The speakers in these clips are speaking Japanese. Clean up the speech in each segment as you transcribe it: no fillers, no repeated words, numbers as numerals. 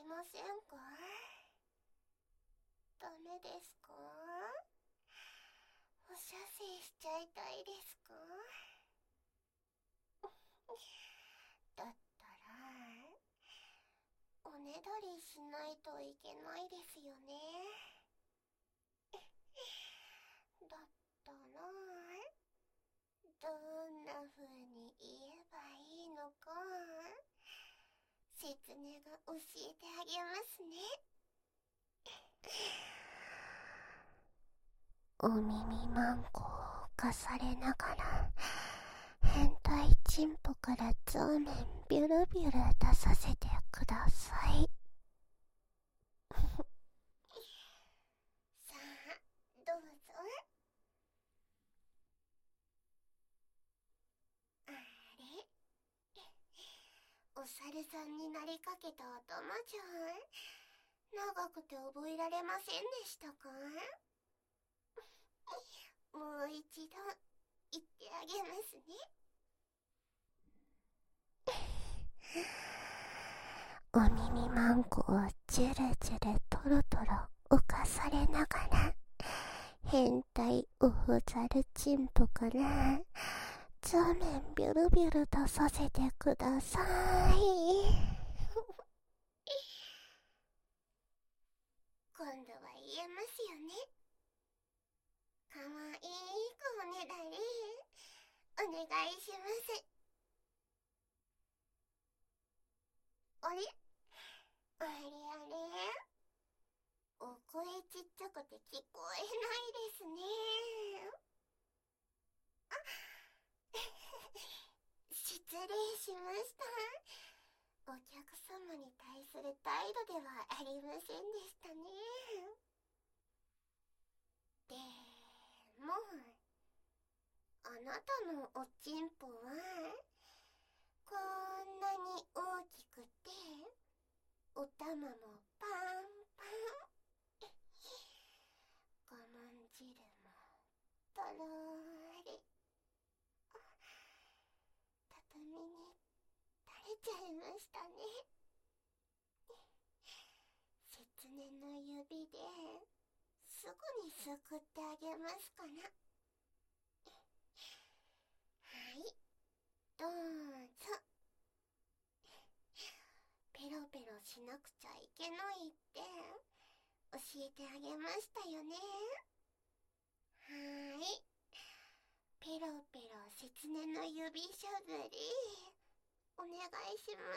ませんか？ダメですか？お射精しちゃいたいですか？だったらおねだりしないといけないですよね。だったらどんな風に言えばいいのか説明が教えてあげますね。お耳マンコを犯されながら変態チンポからゾーメンビュルビュル出させてください。さあどうぞ。あれ、お猿さんになりかけた頭じゃん。長くて覚えられませんでしたか？もう一度言ってあげますね。お耳マンコをジュルジュルトロトロ浮かされながら変態ウフザルチンポから座面ビュルビュルとさせてください。今度は言えますよね。かわいい子おねだりお願いします。あれあれあれ、お声ちっちゃくて聞こえないですね。失礼しました。お客様に対する態度ではありませんでしたね。でもあなたのおちんぽはこんなに大きくてお玉もパンパン、我慢汁もとろーり、畳に垂れちゃいましたね。説明の指ですぐにすくってあげますから。はい、どうぞ。ペロペロしなくちゃいけないって教えてあげましたよね。はーい、ペロペロ説明の指しゃぶりお願いします。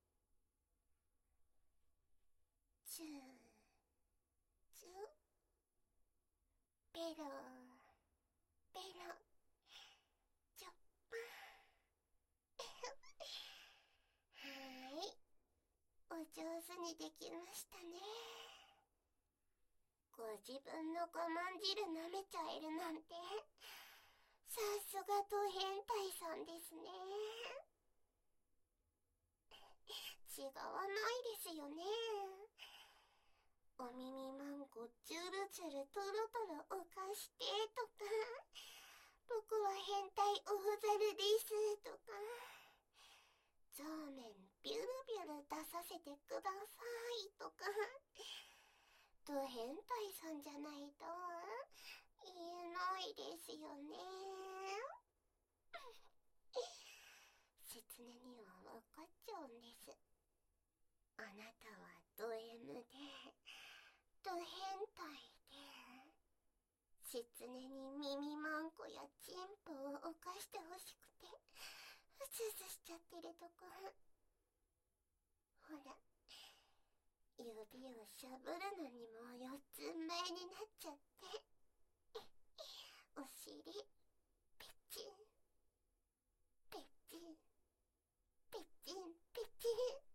チューチュー、ペロペロ、チョッパー。はーい、お上手にできましたね。ご自分の我慢汁舐めちゃえるなんてさすがド変態さんですね。違わないですよね。お耳マンコジュルジュルトロトロ浮かしてとか、僕は変態オフザルですとか、ゾーメンビュルビュル出させてくださいとか、ド変態さんじゃないと言えないですよね。説明には分かっちゃうんです。あなたはド M でド変態で、説明に耳マンコやチンポを犯してほしくてうずうずしちゃってるとこ。ほら、指をしゃぶるのにも四つん這いになっちゃって、お尻ペチンペチンペチンペチ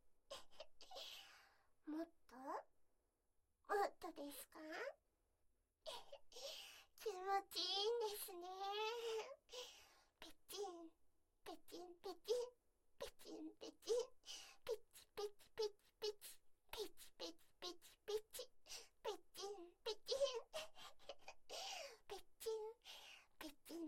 ン。もっともっとですか？気持ちいいんですね。ペチンペチンペチンペチンペチン、ペチペチペチペチペチペチペチペチペチンペチンペチンペチン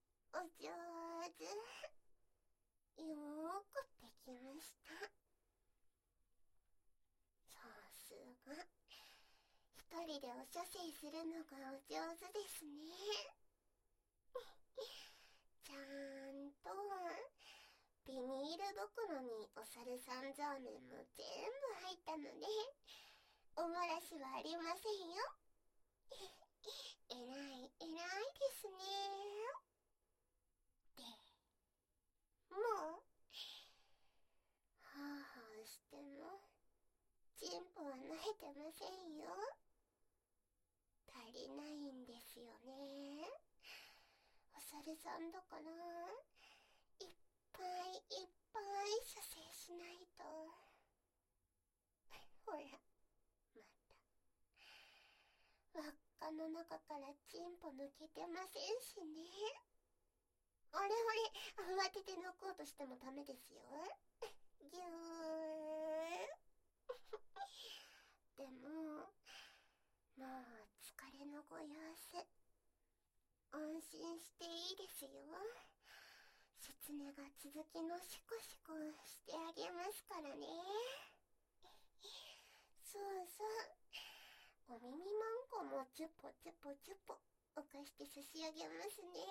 きました。さすが、一人でお射精するのがお上手ですね。ちゃんとビニール袋にお猿さんザーメンも全部入ったので、お漏らしはありませんよ。えらいですね。でもうはぁはぁしてもチンポは慣れてませんよ。足りないんですよね。お猿さんだからいっぱい射精しないと。ほら、また輪っかの中からチンポ抜けてませんしね。あれ慌てて抜こうとしてもダメですよ。ぎゅーでももう疲れのご様子。安心していいですよ。狐が続きのシコシコしてあげますからね。そうそう、お耳マンコもチュポチュポチュポおかして差し上げますね。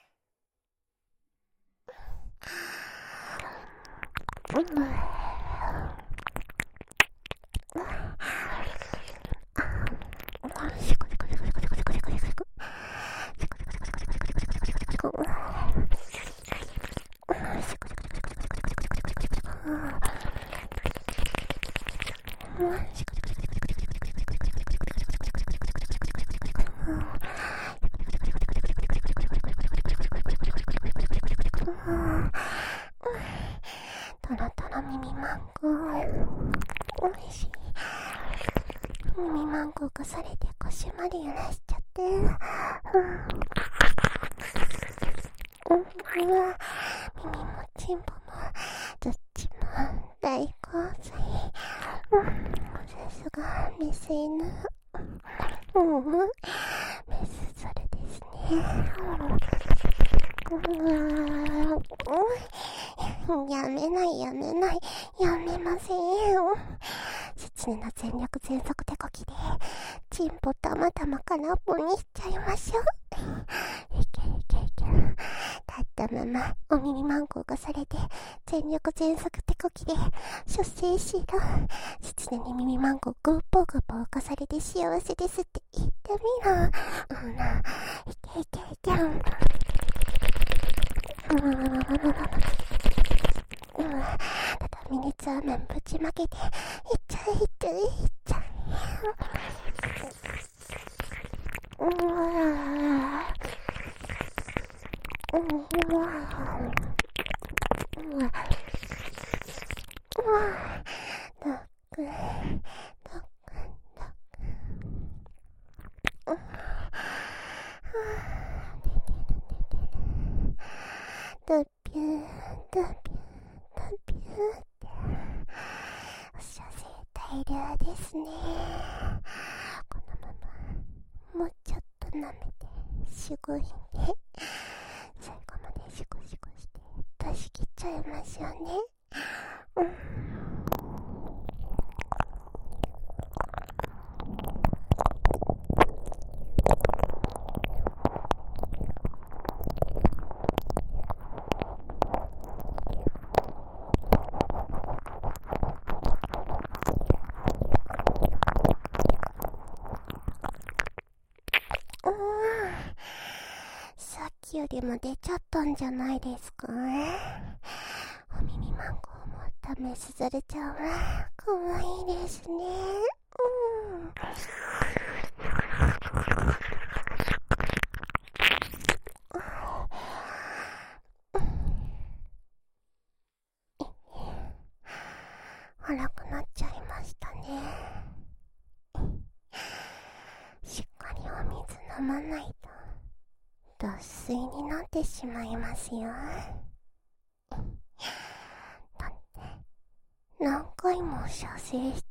トロトロ耳マンゴー、おいしい。耳マンゴーがされて腰まで揺らしちゃって、耳もチンポもどっちも大好物。さすがメス犬。メスそれですね。やめませんよ。狐の全力全速手こきでチンポたまたま空っぽにしちゃいましょう。いけ。立ったままお耳マンゴーがされて全力全速手こきで出生しろ。狐に耳マンゴーグーポー浮かされて幸せですって言ってみろ。いけ。畳にザーメンぶちまけていっちゃドピューってお射精大量ですね。このままもうちょっと舐めてすごいね。最後までシコシコして出し切っちゃいましょうね。さっきよりも出ちゃったんじゃないですか。お耳マンゴーも試しされちゃうわ。かわいいですね。荒くなっちゃいましたね。しっかりお水飲まないと脱水になってしまいますよ。だって何回も射精し